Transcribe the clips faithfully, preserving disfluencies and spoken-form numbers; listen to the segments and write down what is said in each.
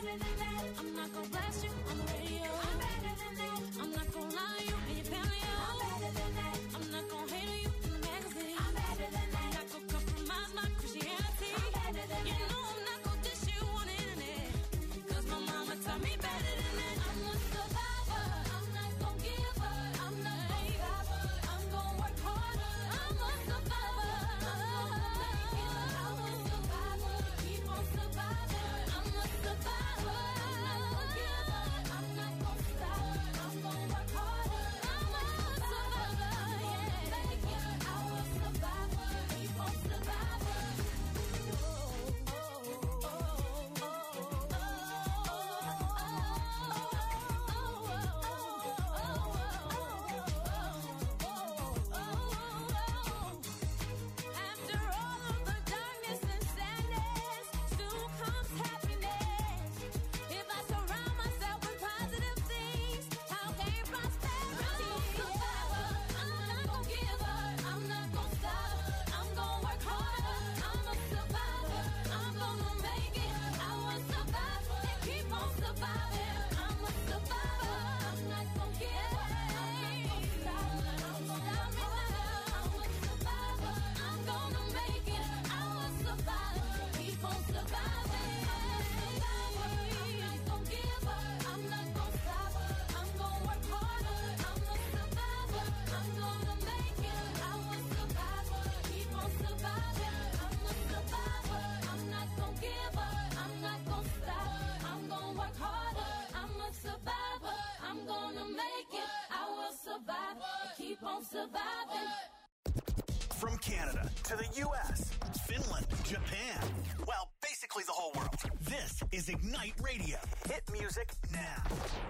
better than that. I'm not gonna blast you on the radio. I'm better than that. I'm not gonna lie to you in your paleo. I'm better than that. I'm not gonna hate on you in the magazine. I'm better than that. I'm not gonna compromise my Christianity. I'm better than that. You know I'm not gonna dish you on the internet. Cause my mama taught me better than that. I'm a survivor. I'm not gonna give up. I'm not gonna stop. I'm gonna work harder. I'm a survivor. I'm gonna make it. I'm a survivor. Keep on surviving. I'm a survivor. I'm not gonna give up. I'm not gonna stop. I'm gonna work harder. I'm a survivor. Yeah, make it. I'm a survivor. Keep on surviving. After all of the darkness and sadness, soon comes happiness. If I surround myself with positive things, I'll gain prosperity. I'm a survivor. I'm not gonna give up. I'm not gonna stop. I'm gonna work harder. I'm a survivor. I'm gonna make it. I will survive and keep on surviving. I'm a survivor. I'm not gonna give up. I'm not gonna stop. I'm gonna work harder. I'm a survivor. I'm gonna make it. I will survive. Keep on surviving. I'm a survivor. I'm not gonna give up. I'm not gonna stop. I'm gonna work harder. I'm a survivor. I'm gonna make it. I will survive. Keep on surviving. I'm a survivor. I'm not gonna give up. I'm not gonna stop. I'm gonna work harder. I'm a survivor. I'm gonna make it. I will survive. Keep on surviving. From Canada to the U S, Finland, Japan, well, basically the whole world. This is Ignite Radio. Hit music now.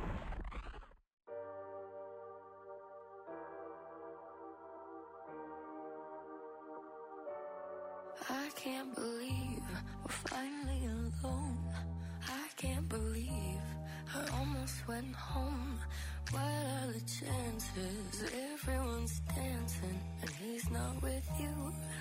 I can't believe we're finally alone. I can't believe I almost went home. What are the chances? Everyone's dancing and he's not with you.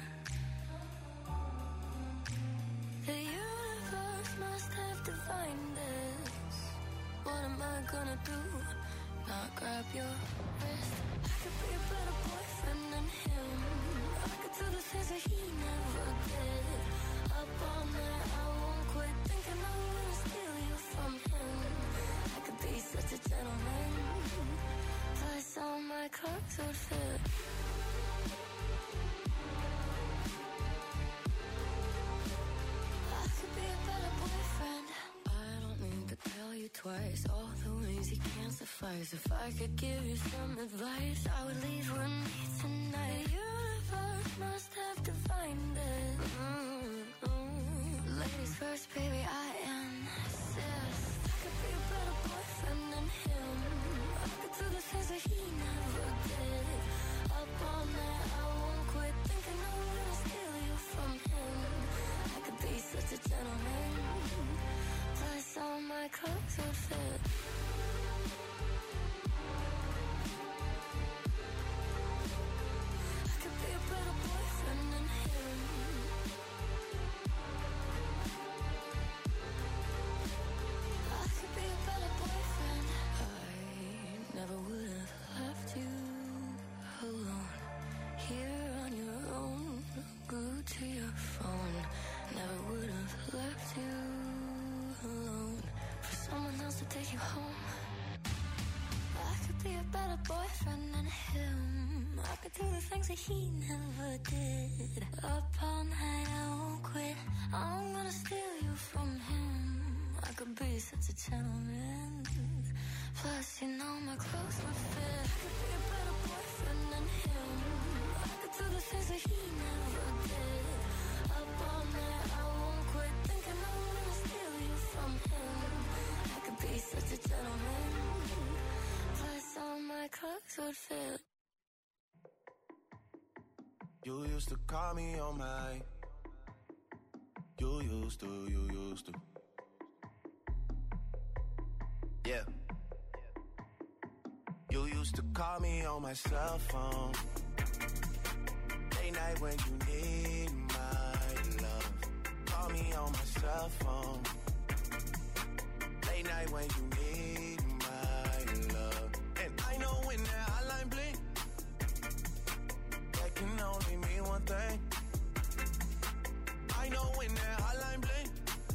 The universe must have divined this. What am I gonna do? Not grab your wrist. I could be a better boyfriend than him. I could do the things that he never did. Up all night, I won't quit thinking I'm gonna steal you from him. I could be such a gentleman. Plus all my clothes would fit. I could be a better boyfriend. I don't need to tell you twice all the ways he can't suffice. If I could give you some advice, I would leave with me tonight. The universe must have divined it. Mm-hmm. Ladies first, baby, I insist. I could be a better boyfriend than him. I could do the things that he never did. Up all night, I won't quit thinking I'm gonna steal you from him. I could be such a gentleman. Plus all my clothes would fit. I could be a better boyfriend than him. I could be a better boyfriend. I never would have left you alone. Here on your own, glued to your phone. Never would have left you alone for someone else to take you home. I could be a better boyfriend than him. I could do the things that he never did. Up all night, I won't quit. I'm gonna steal you from him. I could be such a gentleman. Plus, you know my clothes would fit. I could be a better boyfriend than him. I could do the things that he never did. Up all night, I won't quit thinking I'm gonna steal you from him. I could be such a gentleman. Plus, all my clothes would fit. You used to call me on my. You used to, you used to. Yeah. You used to call me on my cell phone. Late night when you need my love. Call me on my cell phone. when you need my love. And I know when that hotline blink, that can only mean one thing. I know when that hotline blink,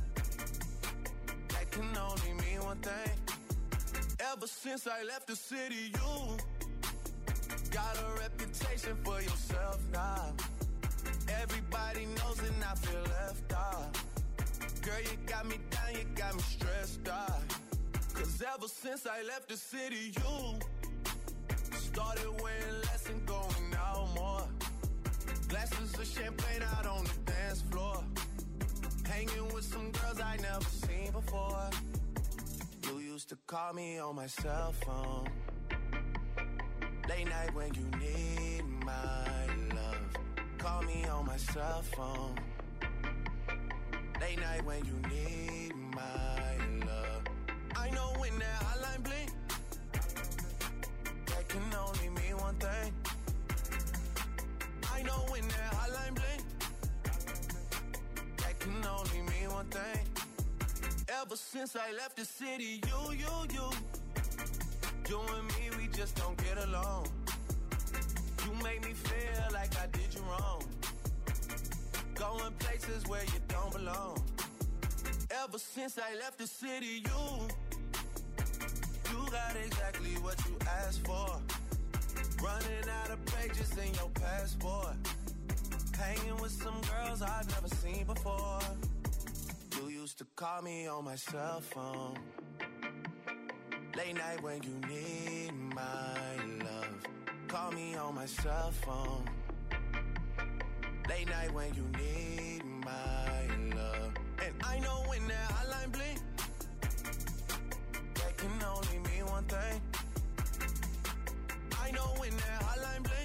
that can only mean one thing. Ever since I left the city, you got a reputation for yourself now. Everybody knows and I feel left out. Girl, you got me down, you got me stressed out. Cause ever since I left the city, you started wearing less and going out more. Glasses of champagne out on the dance floor. Hanging with some girls I never seen before. You used to call me on my cell phone. Late night when you need my love. Call me on my cell phone. Late night when you need my love. I know when that hotline blink, that can only mean one thing. I know when that hotline blink, that can only mean one thing. Ever since I left the city, you, you, you, you and me, we just don't get along. You make me feel like I did you wrong. Going places where you don't belong. Ever since I left the city, you, you got exactly what you asked for. Running out of pages in your passport. Hanging with some girls I've never seen before. You used to call me on my cell phone. Late night when you need my love. Call me on my cell phone. Late night when you need my love. And I know when that hotline blink, that can only mean one thing. I know when that hotline blink,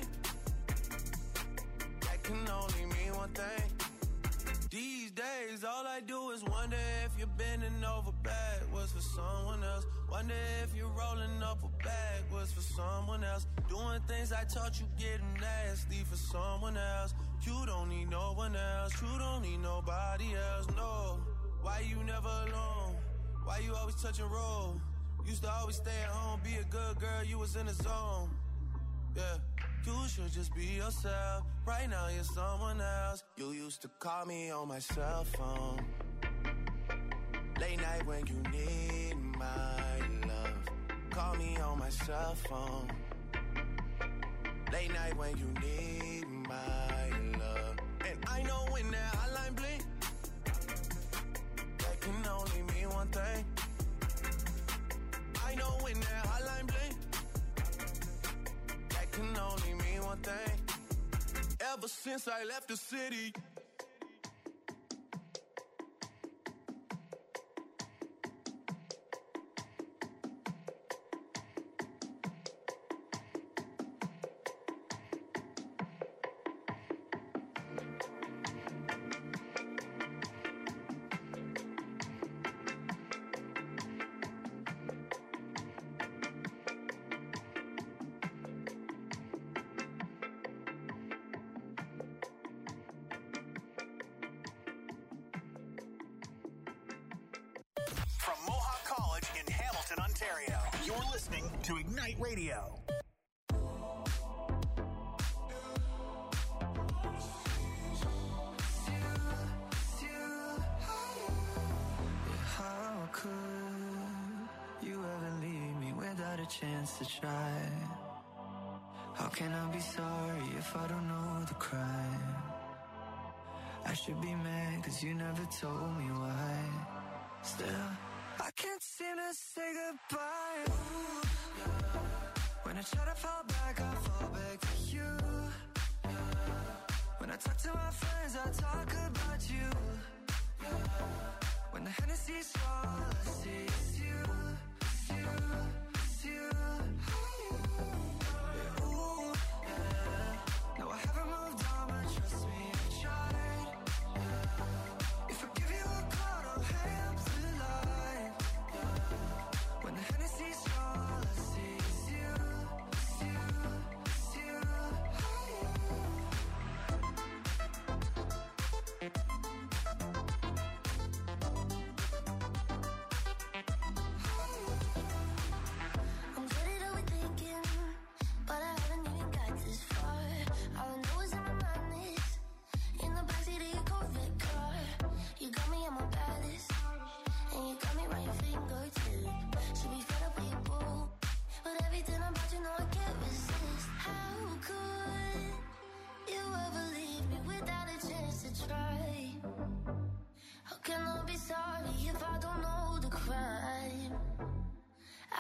that can only mean one thing. These days, all I do is wonder if you're bending over backwards for someone else. Wonder if you're rolling up a backwards for someone else. Doing things I taught you getting nasty for someone else. You don't need no one else. You don't need nobody else, no. Why you never alone? Why you always touch and roll? Used to always stay at home, be a good girl, you was in the zone. Yeah, you should just be yourself. Right now you're someone else. You used to call me on my cell phone. Late night when you need my love. Call me on my cell phone. Late night when you need my love. And I know when that hotline blink, that can only mean one thing. I know when that hotline blink, that can only mean one thing. Ever since I left the city. From Mohawk College in Hamilton, Ontario, you're listening to Ignite Radio. How could you ever leave me without a chance to try? How can I be sorry if I don't know the crime? I should be mad cause you never told me why. Still, I can't seem to say goodbye. Ooh, yeah. When I try to fall back, I fall back to you. Yeah. When I talk to my friends, I talk about you. Yeah. When the Hennessy's all I see is you, it's you, it's you. Yeah, ooh, yeah. No, I haven't moved on, but trust me, I tried. Yeah. If I give you a call, I'll hang up the line. Yeah. When the Hennessy's all I see is you, it's you, it's you.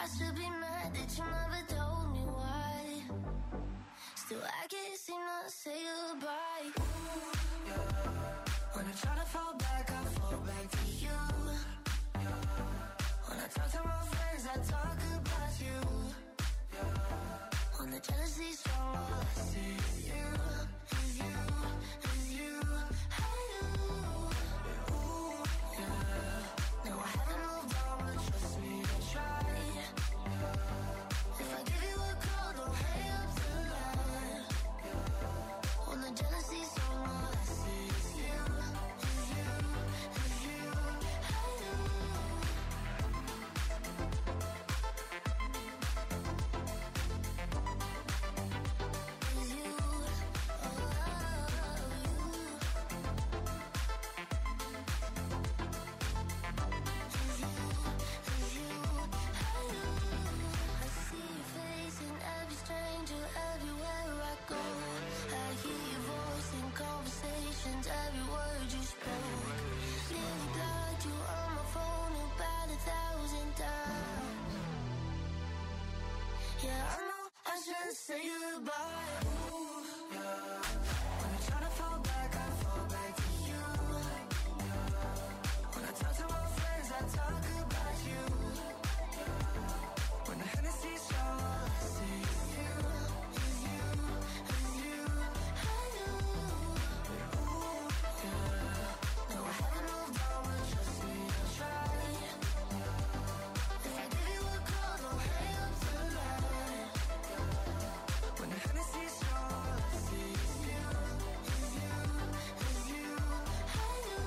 should be mad that you never told me why. Still, I can't seem to say goodbye. Ooh, yeah. When I try to fall back, I fall back to you. Yeah. When I talk to my friends, I talk about you. Yeah. When the jealousy's strong, all I see is you, is you, is you. I do. Ooh, yeah. No, I haven't moved on, but trust me, I tried. Yeah. If I give you a call, don't hang up the line. Yeah. When the jealousy's strong, all I see is you, is you, is you. I do. Is you, oh, I see your face in every stranger everywhere I go. I hear your voice in conversations, every word you spoke. Nearly blocked you on my phone about a thousand times. Yeah, I know I should say goodbye. Ooh, yeah. When I try to fall back, I fall back to you. Yeah. When I talk to my friends, I talk about you. When the Hennessy's strong, all I see is you, is you, is you. I do. Ooh, yeah. No, I haven't moved on, but trust me, I tried. If I give you a call, don't hang up the line. When the Hennessy's strong, all I see is you, is you, is you. I do.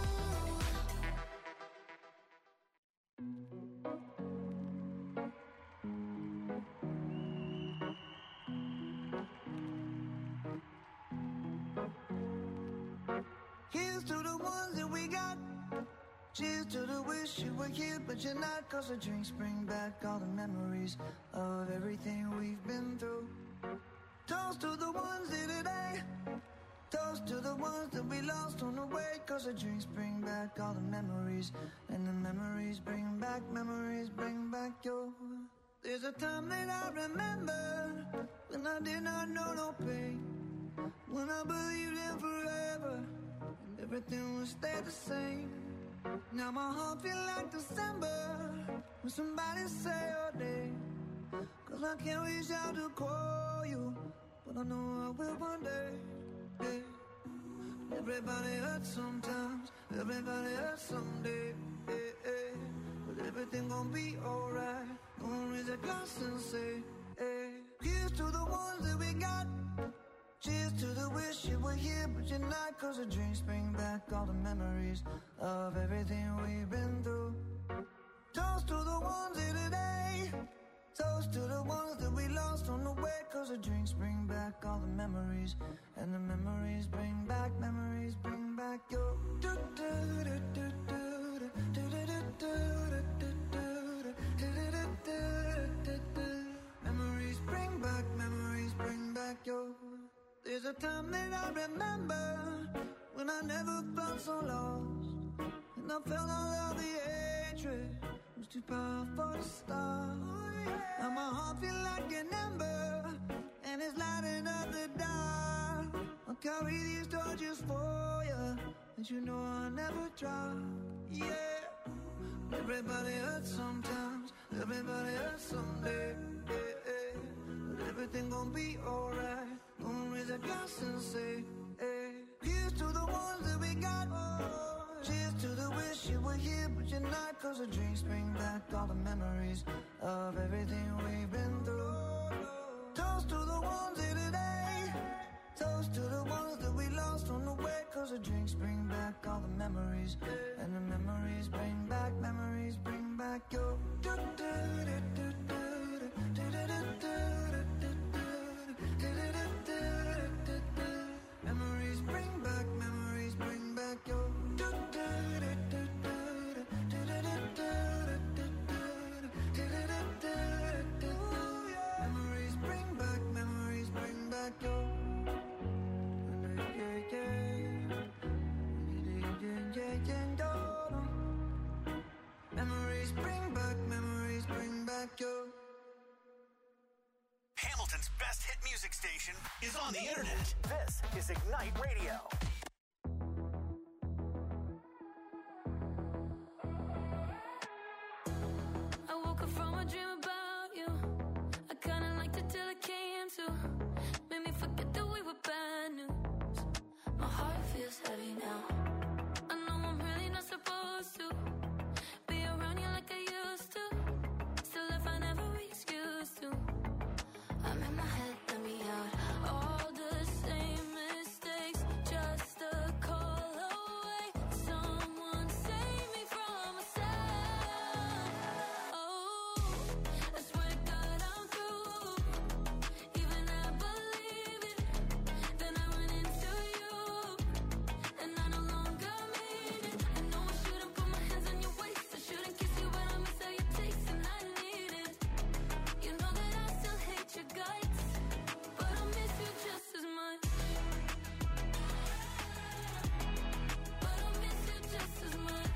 Here's to the ones that we got. Cheers to the wish you were here, but you're not. Cause the drinks bring back all the memories of everything we've been through. Toast to the ones here today. Toast to the ones that we lost on the way. Cause the drinks bring back all the memories. And the memories bring back, memories bring back your. There's a time that I remember when I did not know no pain. When I believed in forever and everything would stay the same. Now my heart feel like December when somebody say your name. Cause I can't reach out to call you, but I know I will one day. Yeah. Everybody hurts sometimes, everybody hurts someday. Yeah, yeah. But everything gon' be alright. Gonna raise a glass and say, hey. Here's to the ones that we got. Cheers to the wish you were here, but you're not. Cause the drinks bring back all the memories of everything we've been through. Toast to the ones here today. Toast to the ones that we lost on the way. Cause the drinks bring back all the memories. And the memories bring back, memories bring back your. Memories bring back, memories bring back your. There's a time that I remember when I never felt so lost. And I felt all of the hatred was too powerful to stop. Now my heart feel like an ember and it's lighting up the dark. I'll carry these torches for you, and you know I'll never drop. Yeah. Everybody hurts sometimes, everybody hurts someday. Yeah, yeah. But everything gon' be alright. Gonna raise a glass and say, hey. Here's to the ones that we got. Oh, cheers to the wish you were here, but you're not. Cause the drinks bring back all the memories of everything we've been through. Toast to the ones here today. Toast to the ones that we lost on the way. Cause the drinks bring back all the memories. And the memories bring back, memories bring back your. Memories bring back, memories bring back your. Hamilton's best hit music station is on the internet. This is Ignite Radio. I woke up from a dream about you. I kinda liked it till it came to. Made me forget that we were bad news. My heart feels heavy now. I know I'm really not supposed to be around you like I used to. Still if I never excuse to. I'm in my head, let me out. All the same mistakes, just a call away. Someone save me from myself. Oh, I swear to God I'm through. Even I believe it. Then I went into you, and I no longer mean it. I know I shouldn't put my hands on your waist. I shouldn't kiss you, but I miss how you taste, and I need it. You know that I still hate your guts, but I miss you just as much. But I miss you just as much.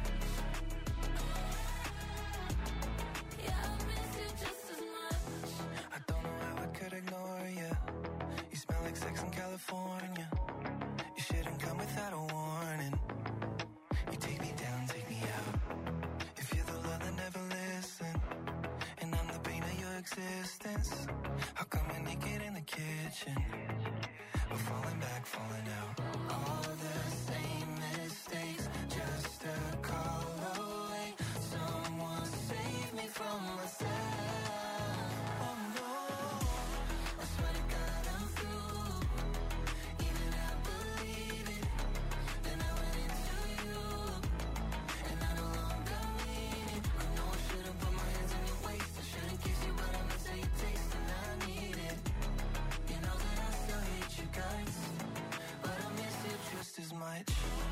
Yeah, I miss you just as much. I don't know how I could ignore you. You smell like sex in California. You shouldn't come without a warning. You take me down, take me out. If you're the love that never listen, and I'm the pain of your existence, how come we're naked in the kitchen? We're falling back, falling out. All the same mistakes, just a call away. Someone save me from myself. Oh no, I swear to God I'm through. Even I believe it. Then I went into you, and I no longer mean it. I know I shouldn't put my hands on your waist. I shouldn't kiss you, but I miss how you taste, and I need it. You know that I still hate you guys, but I miss you just as much.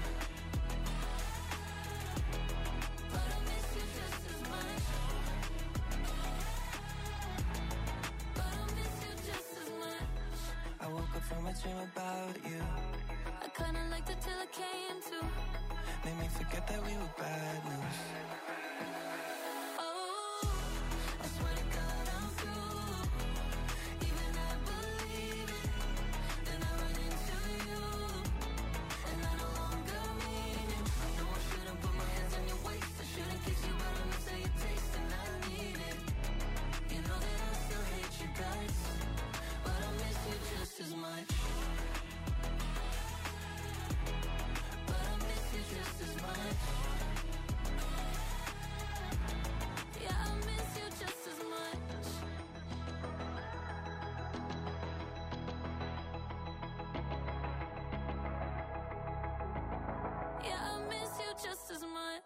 But I miss you just as much. But I miss you just as much. I woke up from a dream about you. I kinda liked it till it came to. Made me forget that we were bad news. Oh, I swear to God I'm through. Even I believe it. Then I went into you, and I no longer mean it. I know I shouldn't put my hands on your waist. I shouldn't kiss you, but I miss how you taste, and I need it. You know that I still hate you guys, but I miss you just as much. But I miss you just as much. Yeah, I miss you just as much. Yeah, I miss you just as much.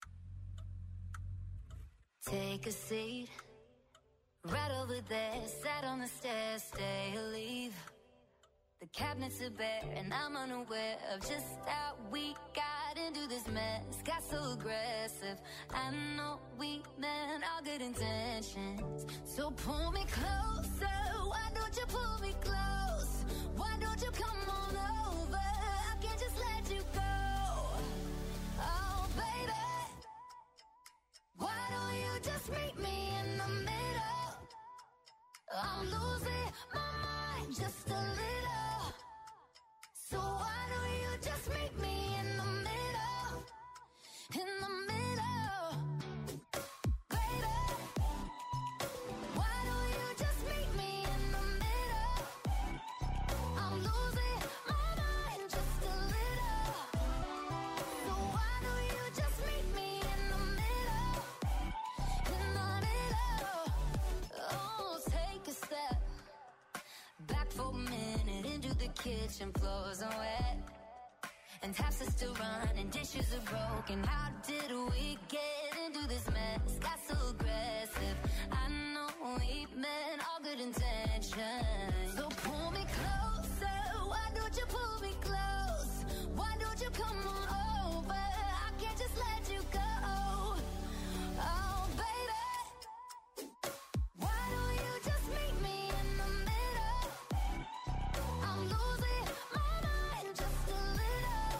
Take a seat, right over there, sat on the stairs, stay or leave. The cabinets are bare, and I'm unaware of just how we got into this mess. Got so aggressive. I know we meant all good intentions. So pull me closer. Why don't you pull me close? Why don't you come on over? I can't just let you go. Oh, baby. Why don't you just meet me in the middle? I'm losing my mind just a little. So why don't you just meet me in the middle? In the middle. Baby. Why don't you just meet me in the middle? I'm losing my mind just a little. So why don't you just meet me in the middle? In the middle. Oh, take a step back for a minute into the kitchen, floors are wet, and taps are still running, dishes are broken. How did we get into this mess? Got so aggressive. I know we meant all good intentions. So pull me closer. Why don't you pull me close? Why don't you come on over? I can't just let you go. Oh, baby. Why don't you just meet me in the middle? I'm losing my mind just a little.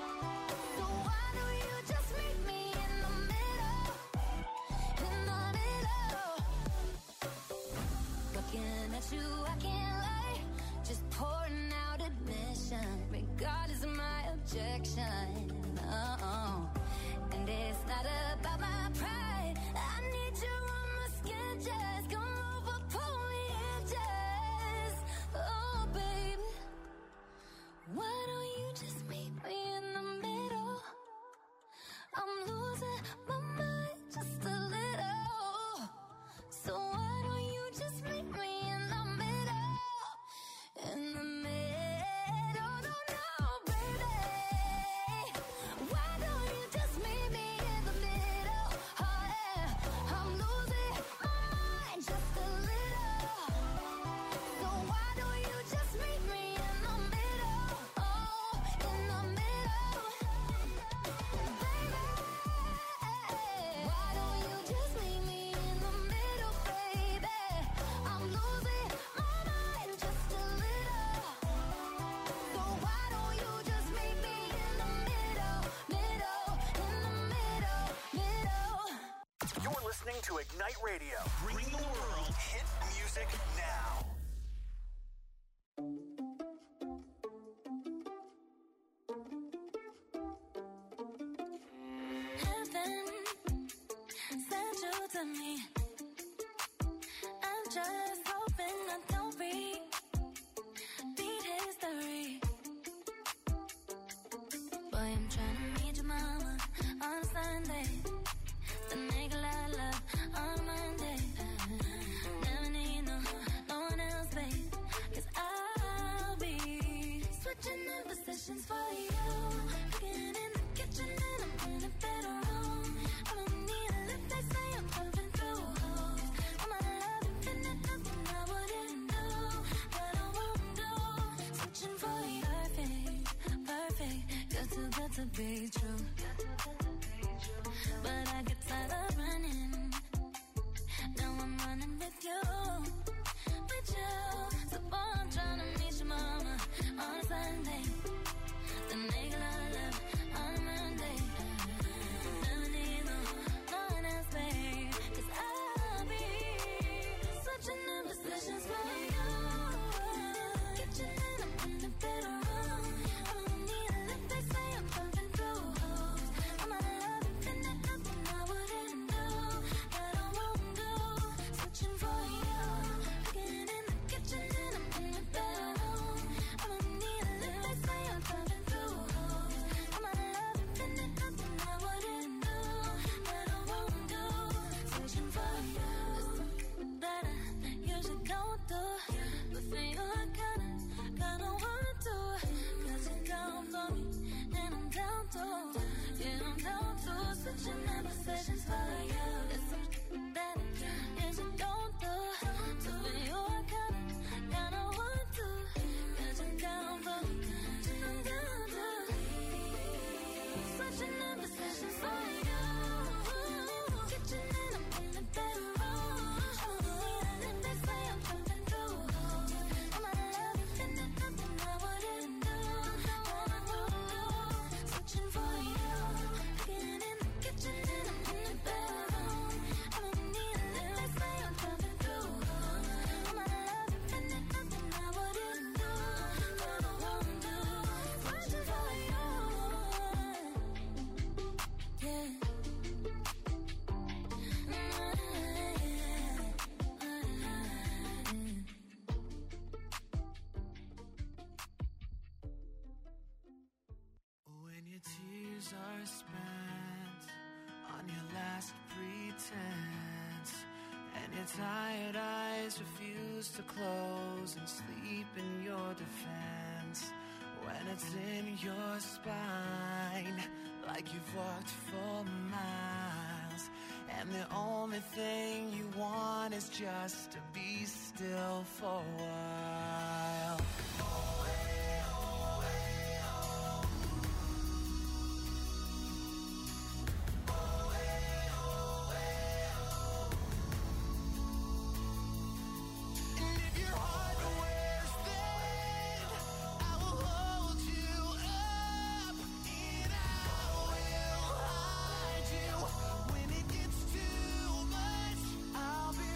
So why don't you just meet me in the middle? In the middle. listening to Ignite Radio. Bring the world hit music now. Heaven sent you to me. I'm just hoping I don't repeat history. Boy, I'm trying to meet your mama on Sunday. The nigga I love on Monday. Never need no, no one else, babe. Cause I'll be switching in positions for you. Cooking in the kitchen and I'm in a better room. I don't need a lift, they say I'm pumping through holes. All my love infinite, nothing I wouldn't do, that I won't do. Switching for you, perfect, perfect. You're too good to be true. But I get tired of running. Now I'm running with you, with you. So boy, I'm trying to meet your mama on Sunday. The nigga I love on Monday. Never need no, no one else, babe. Cause I'll be switching in positions for you. Kitchen and I'm in the bedroom. I don't need a lift, they say I'm pumping through holes. All my love infinite, nothing I wouldn't do, that I won't do. Switching for you. Cooking in the kitchen and I'm in the bedroom. I don't need a lift, they say I'm pumping through holes. All my love infinite, nothing I wouldn't do, that I won't do. Switching for you. That I usually don't do, but for you I kinda, kinda want to. Cause you're down for me, and I'm down too. Yeah, I'm down too. Switching my positions for you. It's something that I usually don't do, so for you I kinda, kinda want to. Cause you're down for me, and I'm down too. Switching my positions for you. Kitchen and I'm in the bedroom. I don't need a lift, they say I'm pumping through holes. All my love infinite, nothing I wouldn't do, that I won't do. Switching for you. Cooking in the kitchen and I'm in the bedroom. I don't need a lift, they say I'm pumping through holes. All my love infinite, nothing I wouldn't do, that I won't do. Switching for you. Yeah. When your tears are spent on your last pretense, and your tired eyes refuse to close and sleep in your defense, when it's in your spine like you've walked for miles, and the only thing you want is just to be still for a while. And if your heart wears thin, I will hold you up, and I will hide you. When it gets too much, I'll be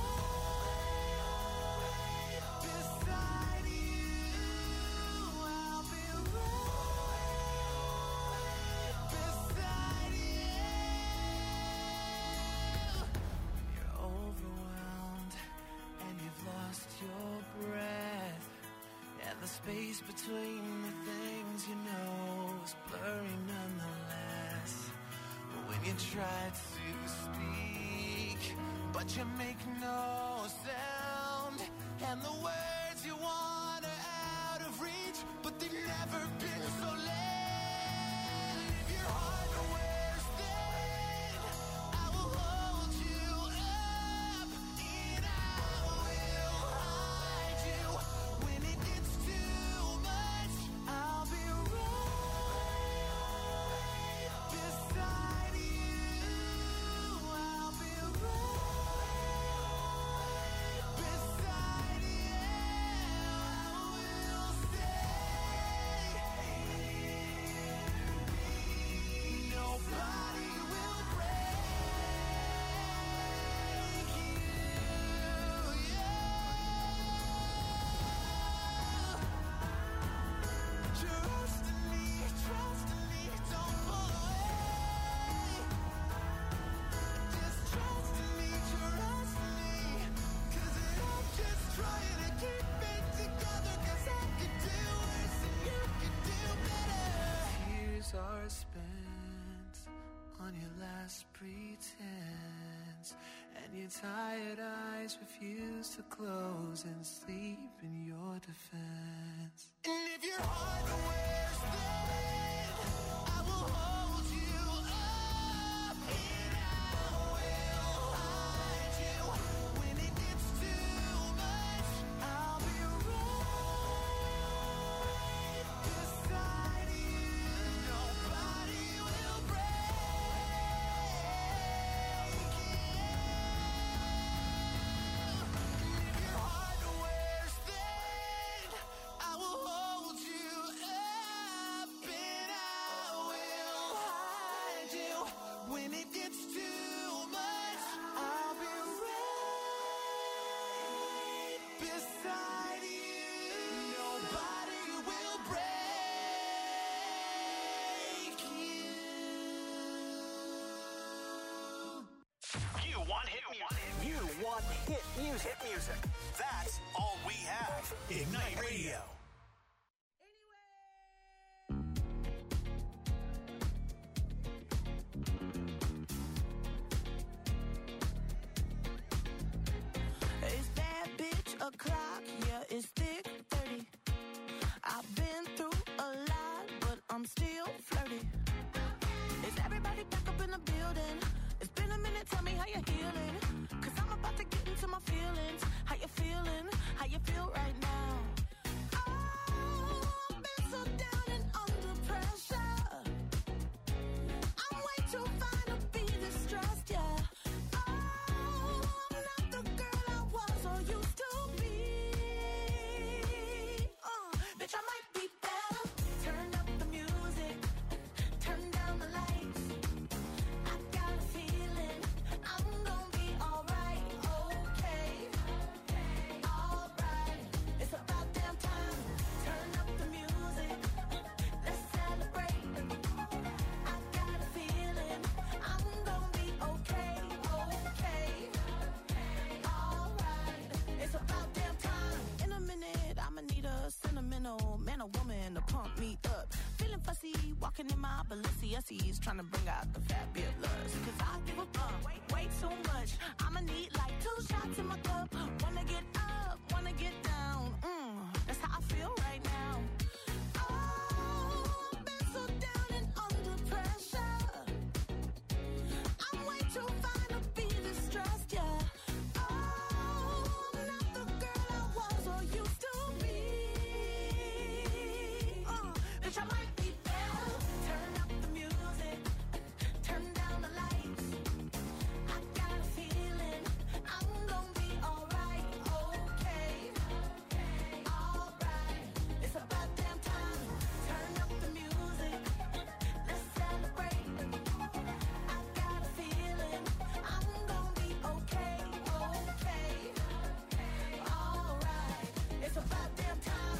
right beside you. I'll be right beside you. You're overwhelmed and you've lost your breath, and the space between the things you know is blurry nonetheless. When you try to speak, but you make no sound, and the words you want are out of reach, but they've never been so late. If your heart wears thin, I will hold you up, and I will hide you. When it gets too much, I'll be right beside you. I'll be right beside you. I will stay. on your last pretense, and your tired eyes refuse to close and sleep in your defense. And if your heart wears thin, I will hold you up, and I will hide you. When it gets too much, I'll be right beside you. Nobody will break you. And if your heart wears thin, I will hold you up, and I will hide you. When it gets too much, I'll be right beside you. Nobody will break you. You want hit music. You want hit music. Hit music. That's all we have. Ignite Radio. It's bad bitch o'clock, yeah, it's thick thirty. I've been through a lot, but I'm still flirty. Is everybody back up in the building? It's been a minute, tell me how you're healing. Cause I'm about to get into my feelings. How you feeling? How you feel right now? Oh, I've been so down and under pressure. I'm way too fine to be distressed, yeah. Oh, I'm not the girl I was or used to be. Uh, bitch, I might be better. Turn up the music, turn down the lights. I got a feeling I'm gonna be alright, okay, alright. It's about damn time. Turn up the music, let's celebrate. I got a feeling I'm gonna be okay, okay, alright. It's about damn time. In a minute, I'ma need a sentimental man or woman to pump me up. Feeling fussy, walking in my Balenciennes, trying to bring out the fabulous. Cause I give a fuck way, way too much. I'ma need like two shots in my cup. Wanna get up, wanna get down. Mm, that's how I feel right now. Oh, I've been so down and under pressure. I'm way too fine to be distressed, yeah. Oh, I'm not the girl I was or used to be. Uh, bitch, I might be better. Turn up the music, turn down the lights. I got a feeling I'm gonna be alright, okay, alright. It's about damn time. Turn up the music, let's celebrate. I got a feeling I'm gonna be okay, okay, alright. It's about damn time.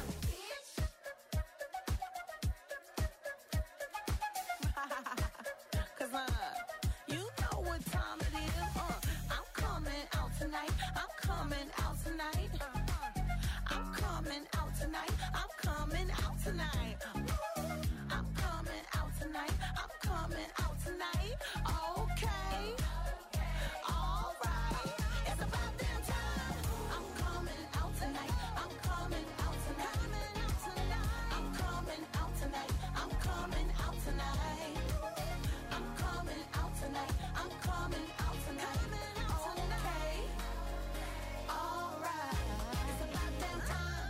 Cause uh, you know what time it is. Uh, I'm coming out tonight. I'm coming out tonight. I'm coming out tonight. I'm coming out tonight. I'm coming out tonight. I'm coming out tonight. Okay. Alright. It's about damn time. I'm coming out tonight. I'm coming out tonight. I'm coming out tonight. I'm coming out tonight. I'm coming out tonight. I'm coming out tonight. Okay. Alright. It's about damn time.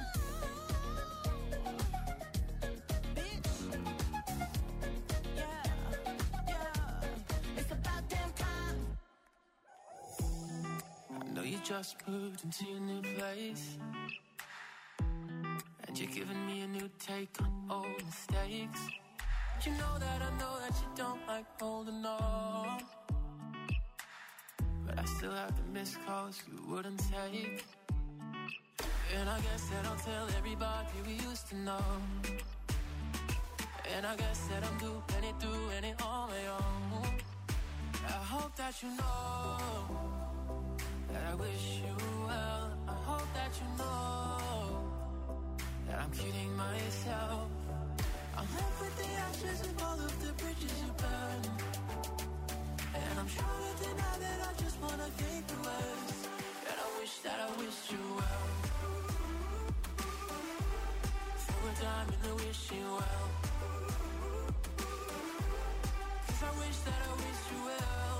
Bitch. Yeah. Yeah. It's about damn time. I know you just moved into your new place, and you're giving me a new take on old mistakes. You know that I know that you don't like holding on, but I still have the missed calls you wouldn't take. And I guess that I'll tell everybody we used to know. And I guess that I'm doing it, doing it on my own. I hope that you know that I wish you well. I hope that you know that I'm kidding myself. I'm left with the ashes of all of the bridges you burned. wishing well. Cause I wish that I wish you well.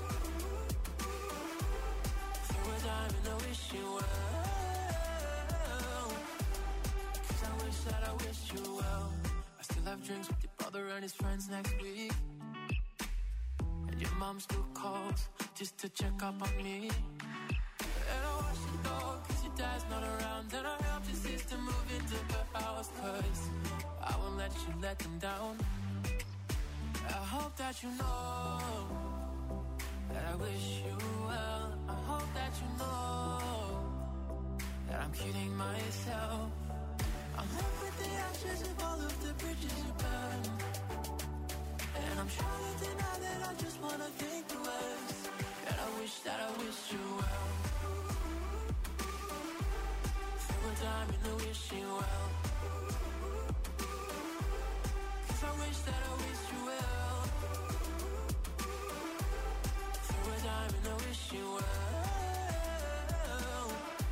Throw a dime in the wishing well. Cause I wish that I wish you well. I still have drinks with your brother and his friends next week. And your mom still calls just to check up on me. And I watch the dog cause your dad's not around. And I helped your sister move into the house cause I won't let you let them down. I hope that you know that I wish you well. I hope that you know that I'm kidding myself. I'm left with the ashes of all of the bridges you burned. And I'm trying to deny that I just wanna think the worst. And I wish that I wish you well. Throw a dime in the wishing well. Cause I wish that I wish you well. Throw a dime in the wishing well.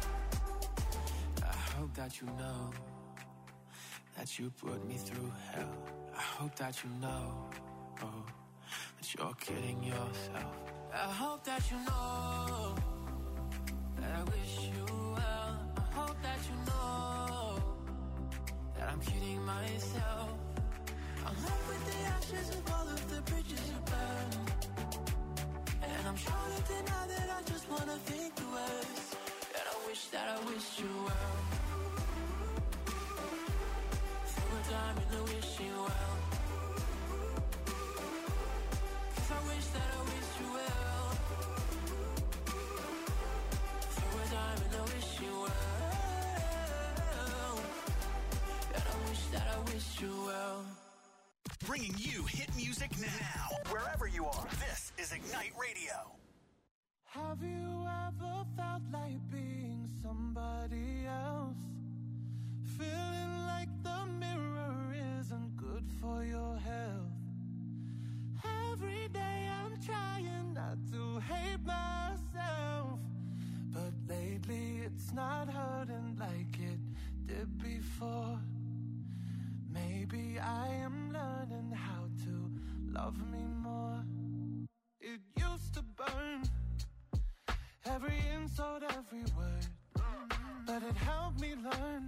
I hope that you know that you put me through hell. I hope that you know, oh, that you're kidding yourself. I hope that you know that I wish you well. I hope that you know that I'm kidding myself. I'm left with the ashes of all of the bridges you burned. And I'm trying to deny that I just wanna think the worst. And I wish that I wish you well. Throw a dime in the wishing well. Cause I wish that I wish you well. Throw a dime in the wishing well. And I wish that I wish you well. Bringing you hit music now, wherever you are. This is Ignite Radio. Have you ever felt like being somebody else? Feeling like the mirror isn't good for your health. Every day I'm trying not to hate myself, but lately it's not hurting like it did before. Maybe I am learning how to love me more. It used to burn, every insult, every word, but it helped me learn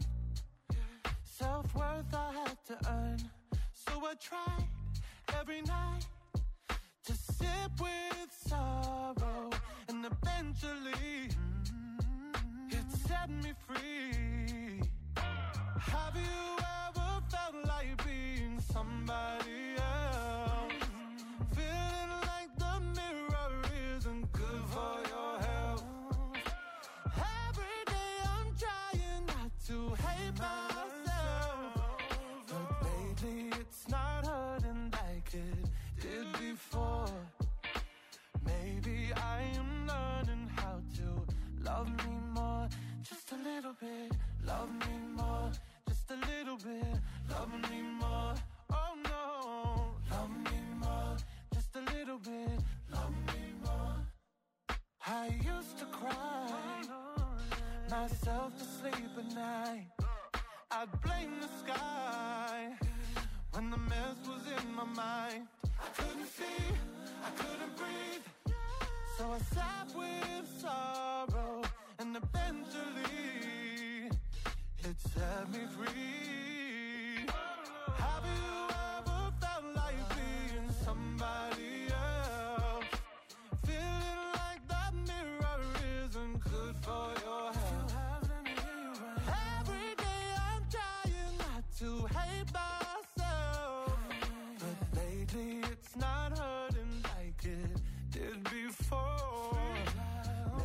self-worth I had to earn. So I tried every night to sit with sorrow, and eventually it set me free. Have you ever felt like being somebody else? Feeling like the mirror isn't good for your health. Every day I'm trying not to hate myself, but lately it's not hurting like it did before. Maybe I am learning how to love me more. Just a little bit, love me more. Just a little bit, love me more. Oh no, love me more. Just a little bit, love me more. I used to cry myself to sleep at night. I'd blame the sky when the mess was in my mind. I couldn't see, I couldn't breathe, so I sat with sorrow, and eventually it set me free. Have you ever felt like being somebody else? Feeling like that mirror isn't good for your health. Every day I'm trying not to hate myself, but lately it's not hurting like it did before.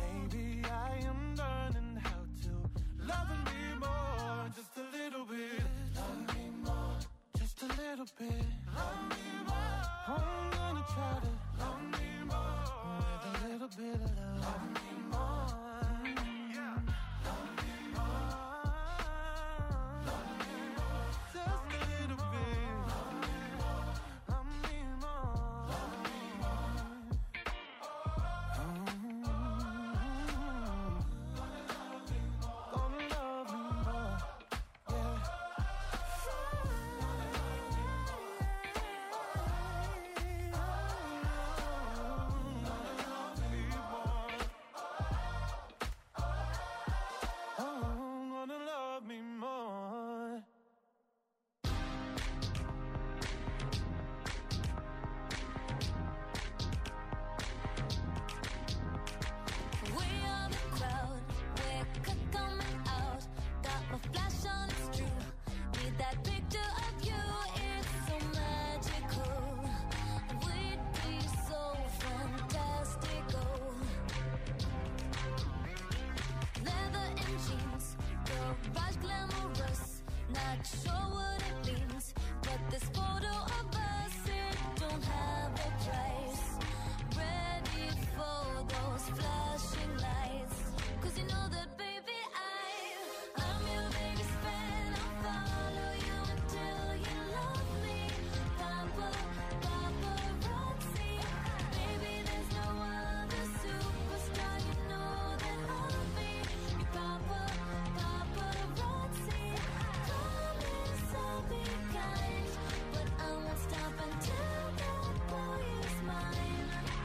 Not sure what it means, but this photo of us, it don't have a price. Ready for those flashing lights, 'cause you know that baby I, I'm your biggest fan. I'll follow you until you love me. Papa, paparazzi, baby there's no other superstar, you know that I'll be your papa, paparazzi. Promise I'll be kind, but I won't stop until that boy is mine.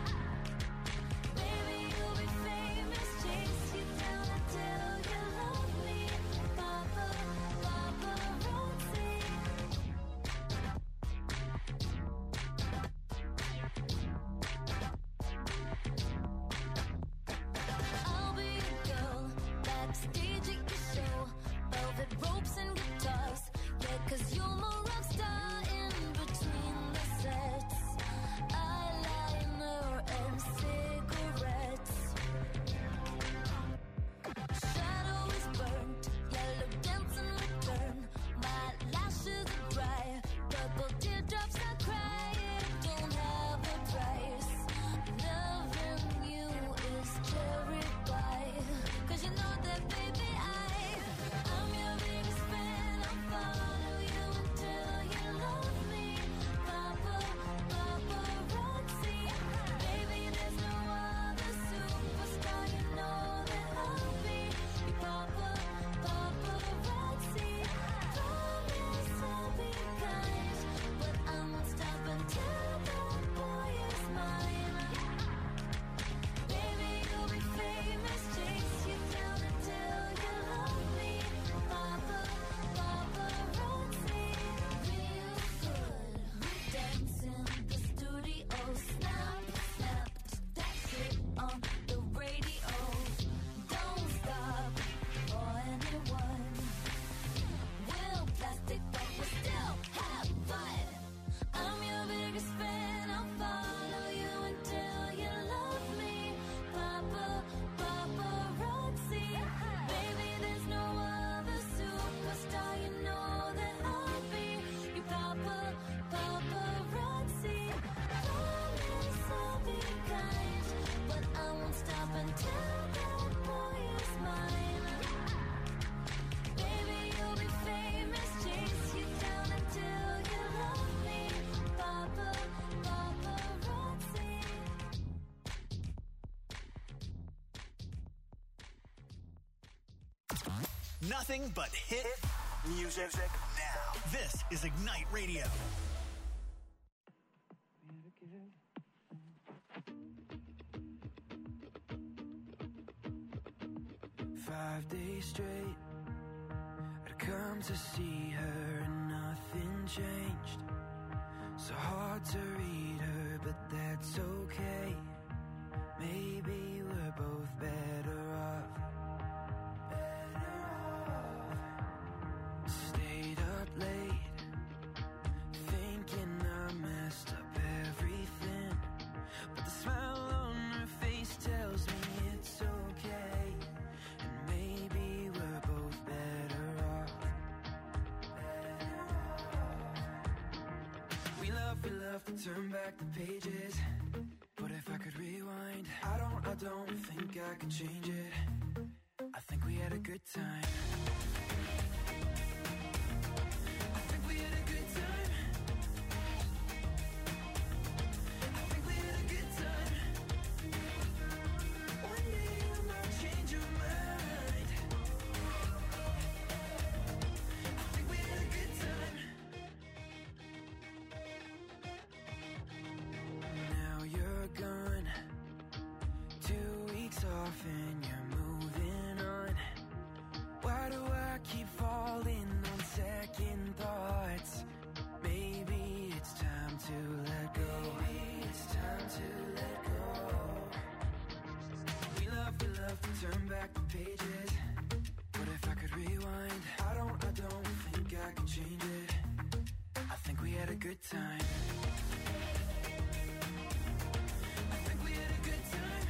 Baby you'll be famous, chase you down until you love me. Papa, paparazzi. I'll be a girl backstage at your show, velvet ropes and guitars. Yeah, 'cause you're my rock star in between the sets. Eyeliner and cigarettes. Shadow is burnt, yellow dance in return. My lashes are dry, purple teardrops I cry. It don't have a price. Loving you is cherry pie, 'cause you know that baby I, I'm your biggest fan. I'll follow you until you love me. Papa, paparazzi, baby there's no other superstar, you know that I'll be your papa, paparazzi. Promise I'll be kind, but I won't stop until that boy is mine. Baby you'll be famous, chase you down until you love me. Papa, paparazzi. Real good, we dance in the studio. Snap, snap, that shit on the radio. Don't stop for anyone. We'll plastic but we still have fun. I'm your biggest fan. I'll follow you until you love me. Papa, paparazzi, baby there's no other superstar, you know that I'll be your papa, paparazzi. Promise I'll be kind, but I won't stop until that boy is mine. Baby you'll be famous, chase you down until you love me. Papa, paparazzi. Nothing but hit music now. This is Ignite Radio. Five days straight, I'd come to see her and nothing changed. So hard to read her, but that's okay. Maybe we're both better off. Better off. Stayed up late, thinking I messed up everything. But the smile on her face tells me it's okay. And maybe we're both better off. Better off. We love, we love to turn back the pages. But if I could rewind, I don't, I don't think I could change it. I think we had a good time. I think we had a good time. I think we had a good time. One day you might change your mind. I think we had a good time. Now you're gone, two weeks off and you're moving on. Why do I keep falling on second thoughts? Maybe it's time to let go. Maybe it's time to let go. We love, we love to turn back the pages. But if I could rewind, I don't, I don't think I could change it. I think we had a good time. I think we had a good time.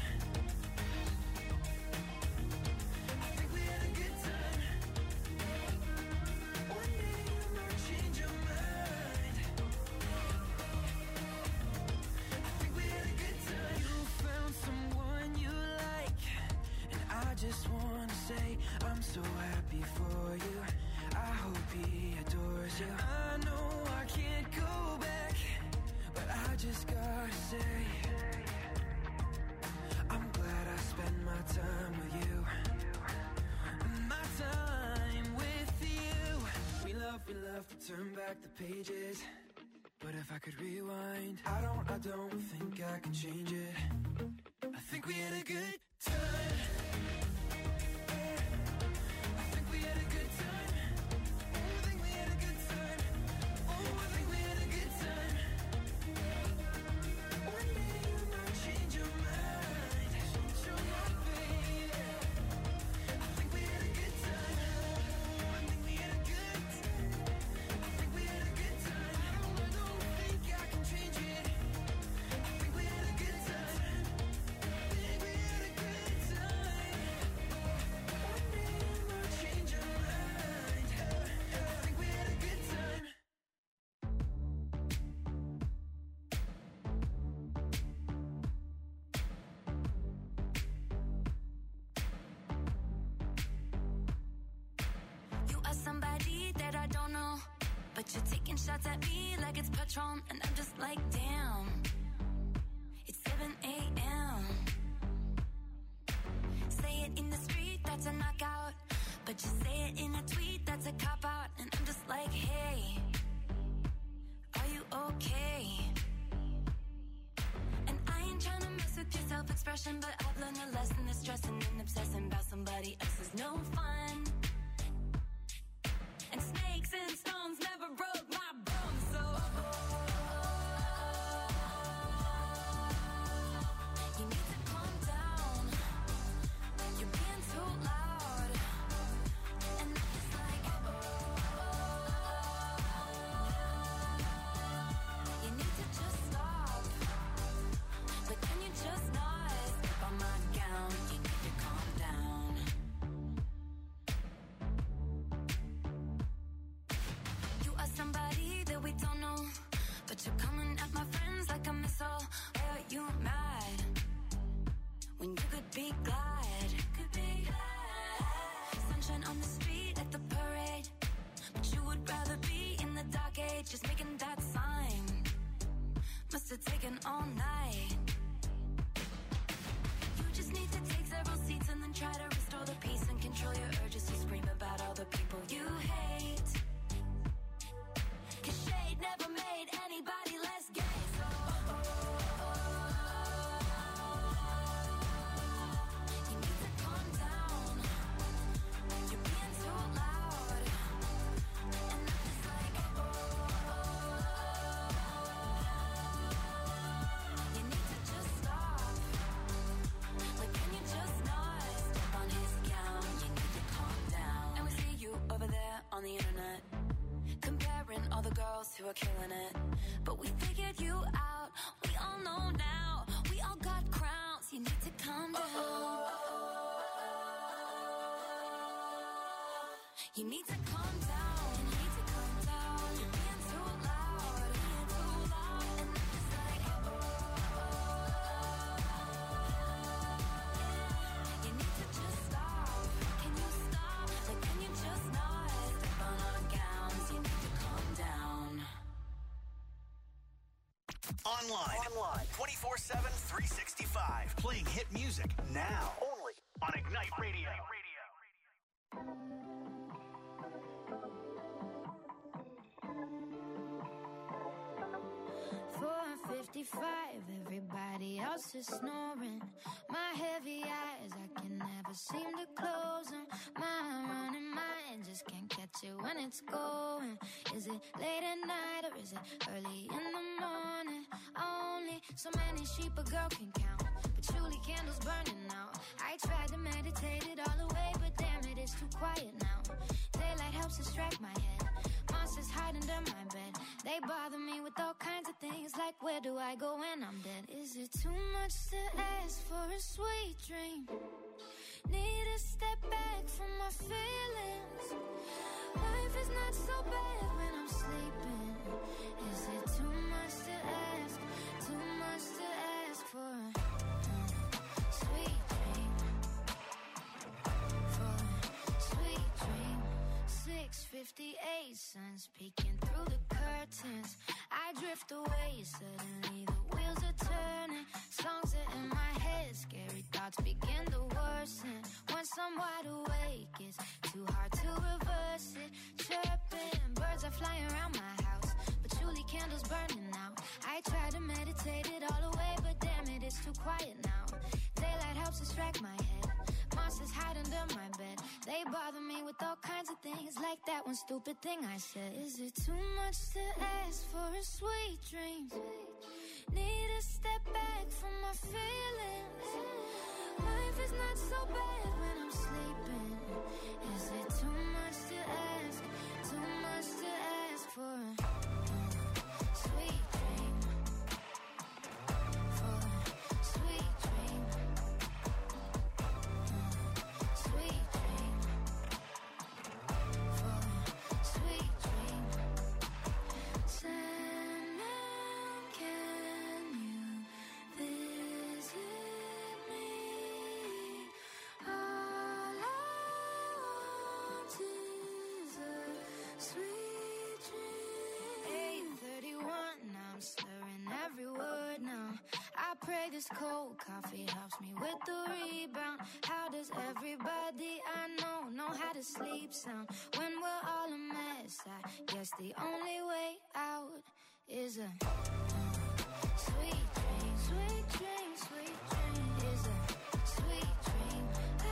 I think we had a good time. One day just wanna say I'm so happy for you. I hope he adores you. I know I can't go back, but I just gotta say I'm glad I spent my time with you. My time with you. We love, we love to turn back the pages, but if I could rewind, I don't, I don't think I can change it. I think we had a good time. I think we had a good time. Oh, I think we had a good time. Oh, I think we had a good time. One day you might change your mind. Change your mind, baby. I think we had a good time. I think we had a good time. I think we had a good time. I don't, I don't think I can change it. I think we had a good time. I think we had a good time. One day you might change your mind. I think we had a good time. You are somebody that I don't know, but you're taking shots at me like it's Patron, and I'm just like, damn. It's seven a.m. Say it in the street, that's a knockout, but you say it in a tweet, that's a cop-out, and I'm just like, hey, are you okay? And I ain't tryna mess with your self-expression, but I've learned a lesson that stressing and obsessing about somebody else is no fun. And snakes and stones never broke my bones, so you need to calm down. You're being too loud, and I'm just like, you need to just stop. But can you just not step on my gown? You need to calm down. You are somebody that we don't know, but you're coming at my friends like a missile. Why are you mad when you could be glad? Could be glad. Sunshine on the street at the parade, but you would rather be in the dark age, just making that sign. Must have taken all night. You just need to take several seats and then try to restore the peace and control your urges to scream about all the people you hate. Cause shade never made anybody less gay, so you need to calm down. You're being too loud, and I'm just like, you need to just stop. Like, can you just not step on his gown? You need to calm down. And we see you over there on the internet, comparing all the girls who are killing it. But we figured you out, we all know now. We all got crowns, you need to calm down. You need to calm down, you need to calm down. You're being too loud, being too loud. And I'm just like, you need to just stop. Can you stop? Like, can you just not step on our gowns? You need to calm down. Online. Online. twenty-four seven, three sixty-five. Playing hit music now. Only on Ignite Radio. four fifty-five, everybody else is snoring. My heavy eyes, I can never seem to close them. My running mind just can't catch it when it's going. Is it late at night or is it early in the morning? Only so many sheep a girl can count, patchouli candles burning out. I tried to meditate it all away, but damn it, it's too quiet now. Daylight helps distract my head. Monsters hide under my bed. They bother me with all kinds of things, like where do I go when I'm dead? Is it too much to ask for a sweet dream? Need to step back from my feelings. Life is not so bad when I'm sleeping. Is it too much to ask? Too much to ask for a uh, sweet dream? fifty-eight suns peeking through the curtains. I drift away, suddenly the wheels are turning. Songs are in my head, scary thoughts begin to worsen. Once I'm wide awake, it's too hard to reverse it. Chirping, birds are flying around my house, patchouli candles burning out. I try to meditate it all away, but damn it, it's too quiet now. Daylight helps distract my head. Monsters hide under my bed. They bother me with all kinds of things, like that one stupid thing I said. Is it too much to ask for a sweet dream? Need to step back from my feelings. Life is not so bad when I'm sleeping. Is it too much to ask? Too much to ask for a sweet dream? For a sweet dream. Sweet dream. For a sweet dream. Sandman, can you visit me? All I want is a sweet dream. eight thirty-one, now I'm slurring every word now. I pray this cold coffee helps me with the rebound. How does everybody I know know how to sleep sound when we're all a mess? I guess the only way out is a sweet dream, sweet dream, sweet dream. Is a sweet dream. Ah,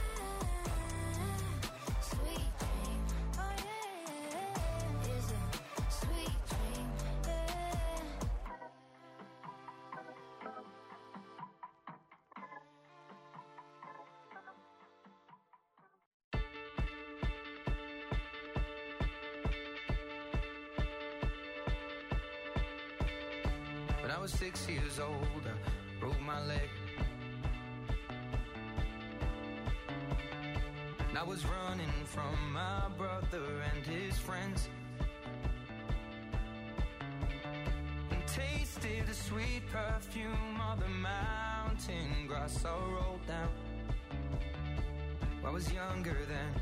sweet dream. Oh yeah, is a sweet dream. Yeah. When I was six years old, I broke my leg. And I was running from my brother and his friends, and tasted the sweet perfume of the mountain grass I rolled down. I was younger then.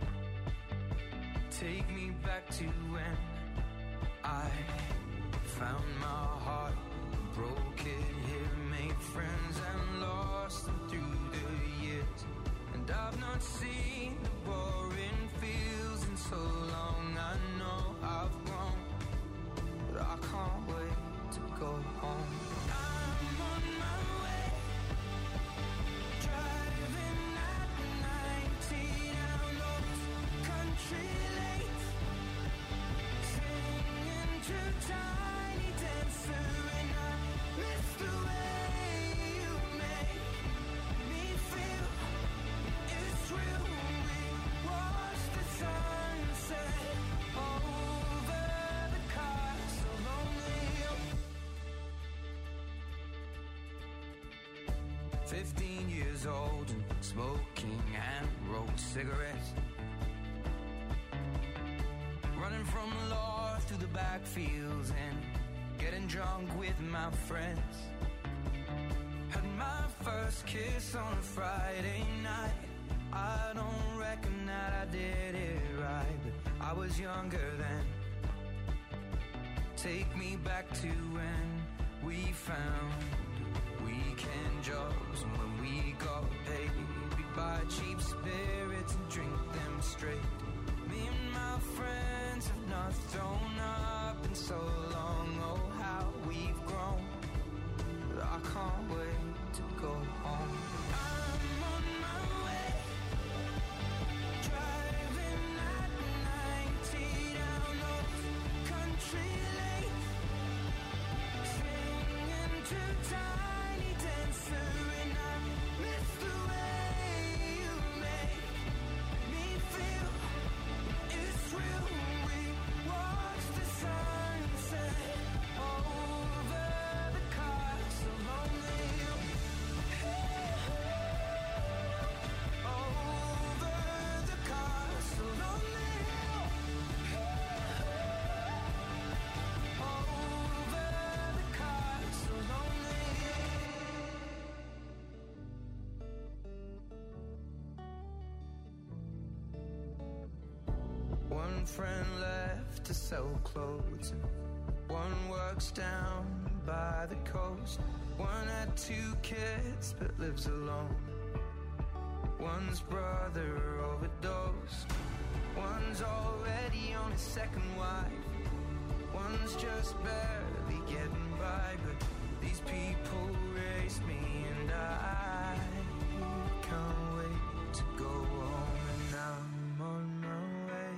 Take me back to when I found my heart, broke it here, made friends and lost them through the years. And I've not seen the boring fields in so long. I know I've grown, but I can't wait to go home. I'm on my way, driving at ninety down those country lanes, singing to Tiny Dancer, and I miss the way you make me feel. It's real. We watch the sunset over the castle lonely. Fifteen years old and smoking and rolled cigarettes, running from the law through the backfields and getting drunk with my friends. Had my first kiss on a Friday night. I don't reckon that I did it right, but I was younger then. Take me back to when we found weekend jobs, and when we got paid, we'd buy cheap spirits and drink them straight. Me and my friends have not thrown up in so long. Oh, how we've grown, but I can't wait to go home. I'm on my way, driving at ninety down those country lanes, singing to Tiny Dancer, and I miss the way you make me feel. It's real. We watch the sunset over the castle lonely. Over the castle lonely. Over the castle lonely. One friend left to sell clothes. One works down by the coast. One had two kids but lives alone. One's brother overdosed. One's already on his second wife. One's just barely getting by. But these people raised me and I can't wait to go home. And I'm on my way.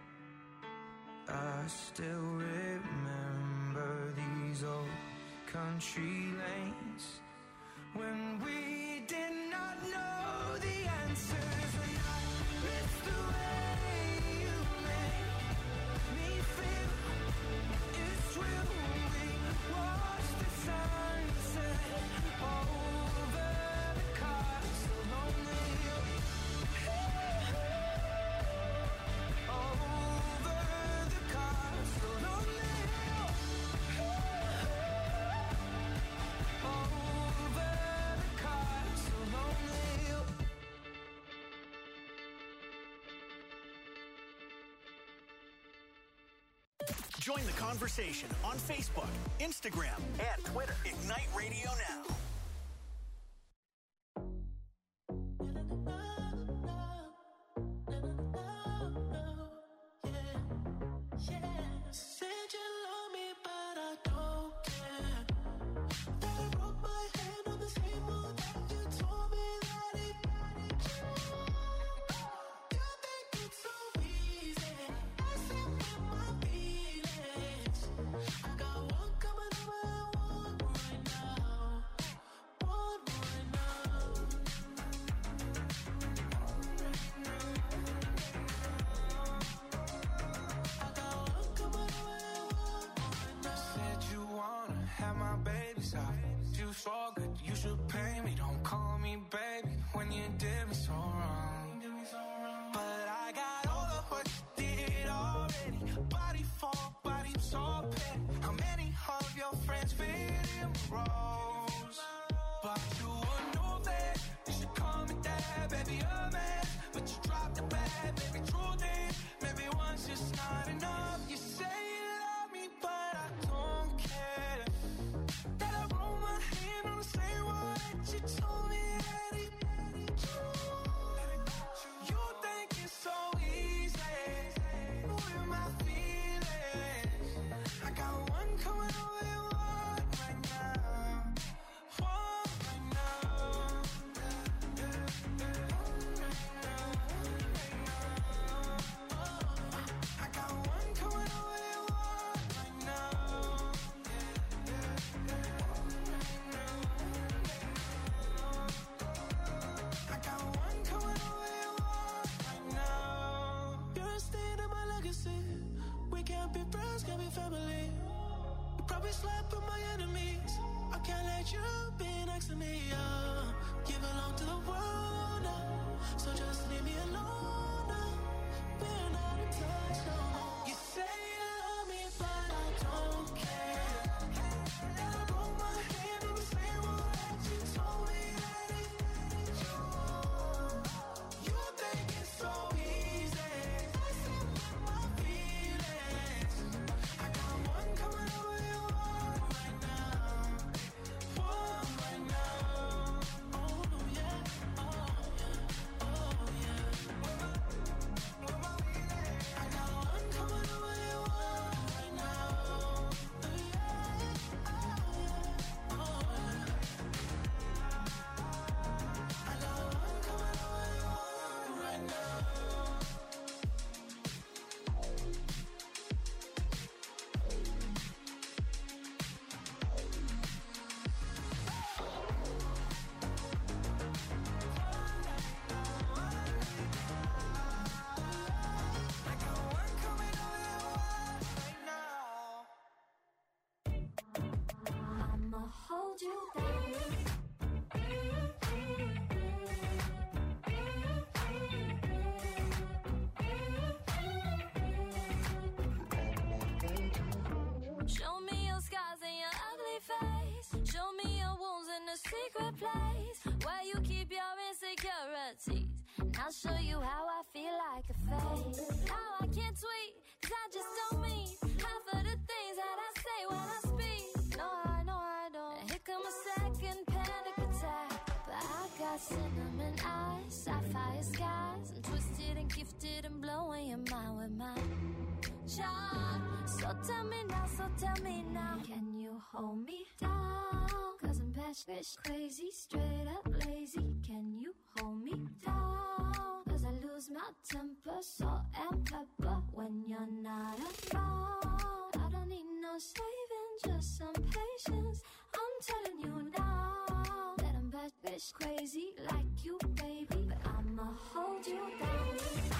I still remember these old country lanes when we did not know the answers. When I miss the way you make me feel it's real. We watch the sunset over the castle on the hill. Over the castle on the hill. Over the castle on the hill. Join the conversation on Facebook, Instagram, and Twitter. Ignite Radio Now. Said you love me, but I don't care. That I broke my hand on the table, and you told me that it you think it's so easy. Messing with my feelings. I got one coming over and one right now. And I'll show you how I feel like a fake. How I can't tweet, cause I just don't mean half of the things that I say when I speak. No, I know I don't. And here come a second panic attack. But I got cinnamon eyes, sapphire skies. I'm twisted and gifted and blowing your mind with my charm. So tell me now, so tell me now, can you hold me down? Cause I'm batshit crazy, straight up lazy. Can you hold me down? Cause I lose my temper, salt and pepper when you're not around. I don't need no saving, just some patience. I'm telling you now that I'm batshit crazy like you, baby. But I'ma hold you down.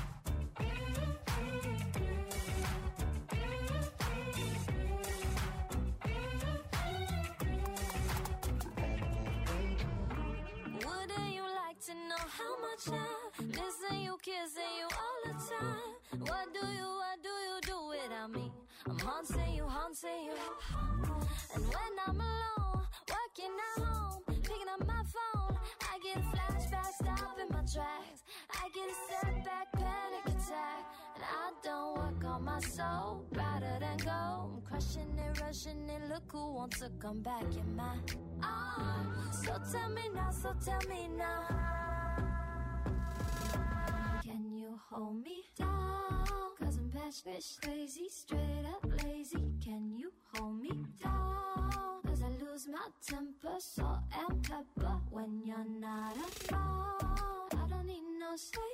To know how much I listen, you kissing you all the time. What do you, what do you do without me? I'm haunting you, haunting you. And when I'm alone, working at home, picking up my phone, I get a flashback, stopping my tracks. I get a setback, panic attack. And I don't work on my soul, rather than go. I'm crushing it, rushing it, look who wants to come back in my arms. So tell me now, so tell me now, can you hold me down? Cause I'm batshit crazy, straight up lazy. Can you hold me down? Cause I lose my temper, salt and pepper when you're not around. I don't need no say.